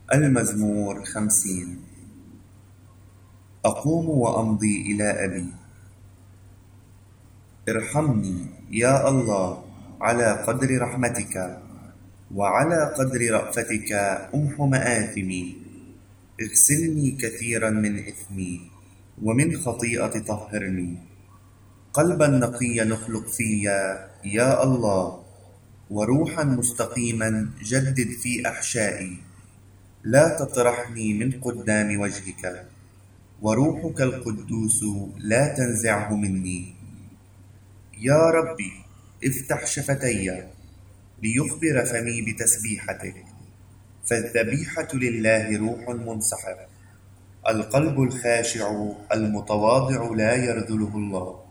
المزمور 50. أقوم وأمضي إلى أبي. ارحمني يا الله على قدر رحمتك، وعلى قدر رأفتك أمح مآثمي. اغسلني كثيرا من إثمي، ومن خطيئتي طهرني. قلبا نقيا نخلق في يا الله، وروحا مستقيما جدد في أحشائي. لا تطرحني من قدام وجهك، وروحك القدوس لا تنزعه مني. يا ربي، افتح شفتي ليخبر فمي بتسبيحتك. فالذبيحة لله روح منسحب، القلب الخاشع المتواضع لا يرذله الله.